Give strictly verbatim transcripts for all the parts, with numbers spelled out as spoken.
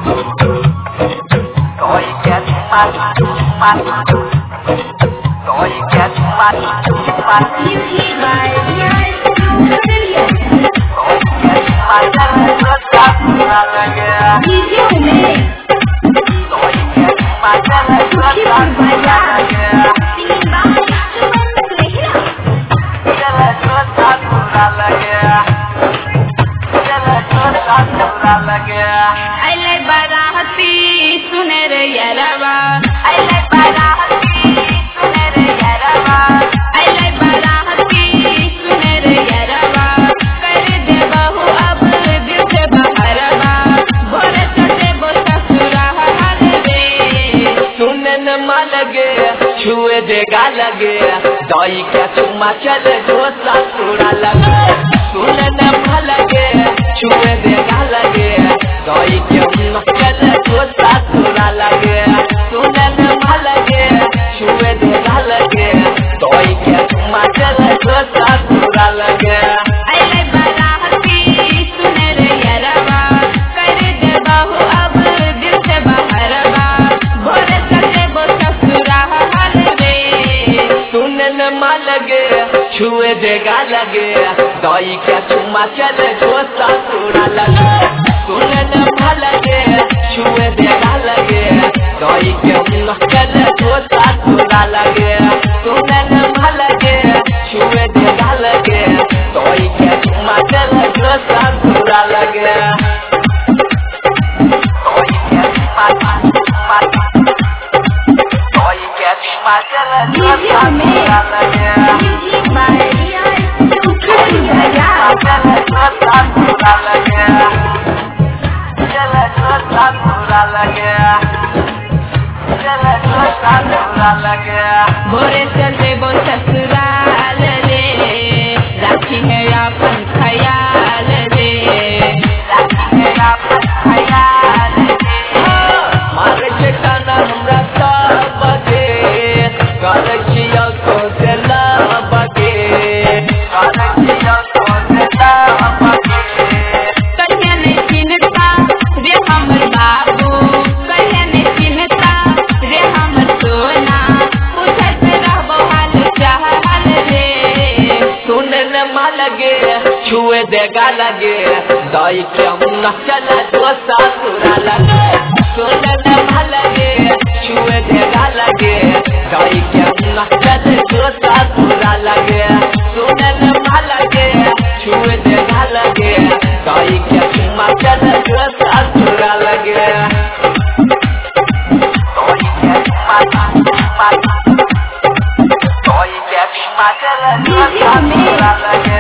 Tôi ghét mặt mặt tôi ghét mặt mặt tôi ghét mặt rất rất là ghét tôi ghét mặt rất rất là ghét I like Barahati, Sunere Yarava. I like Barahati, Sunere Yarava. I like Barahati, Sunere Yarava. Kar de bahu ab dil se baharava. Bore sate bosa suraha halve. सुनन मा लगे छुए देगा लगे दाई क्या चुम्मा चले जो सासुरा लगे सुनन मा लगे छुए देगा लगे दाई क्या चुम्मा चले जो सासुरा लगे सुनन मा लगे छुए देगा लगे दाई क्या चुम्मा चले जो सासुरा लगे I like Barahati, Sunere Yarava. Kar de bahu ab dil se baharava. Bore sate bosa suraha halve. सुनन मा लगे छुए देगा लगे दाई क्या चुम्मा चले जो सासुरा लगे सुनन मा लगे छुए देगा लगे दाई क्या चुम्मा चले जो सासुरा लगे सुनन मा लगे छुए देगा लगे दाई क्या चुम्मा चले जो सासुरा लगे दाई क्या चुम्मा दाई क्या चुम्मा चले जो सासुरा लगे बोरे चलते वो ससुराल रे राखी है अपन ख्याल रे राखी है अपन ख्याल रे मारे चटाना हमरा सब बगे करछिया को देला बगे करछिया को देला बगे कहिया नहीं चिन्हता रे हमर बाबू कहिया नहीं चिन्हता रे हमर सोना पूछत रहबो हाल चाल रे सुनन मा लगे छुए देगा लगे दाई के मुन्ना चला जो सासुरा लगे सुनन मा लगे छुए देगा लगे दाई के मुन्ना चला जो सासुरा लगे सुनन मा लगे छुए देगा लगे दाई के मुन्ना चला जो सासुरा लगे दाई के मुन्ना दाई के मुन्ना चला जो सासुरा लगे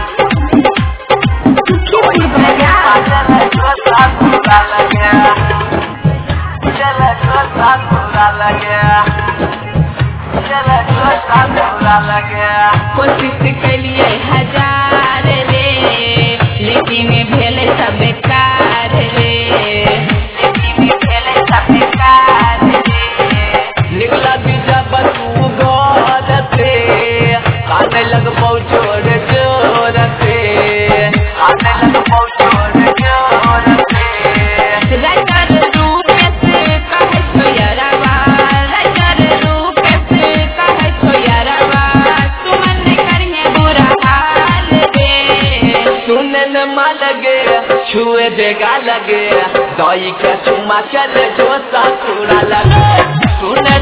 कोशिश कलिए हजार रे लेकिन भेले सब बेकार रे लेकिन भेले सब बेकार रे निकला बीजा बतू गोद से आने लग पहुँचोर जोर से आने लग पहुँचोर जोर से राइटर रूप से कहे तो यारवा राइटर रूप से कहे तो यारवा तुमन करिए बुरा हाल रे सुनन मा लगे छुए देगा लगे दाई का चुम्मा चले जो सासुरा लगे सुनन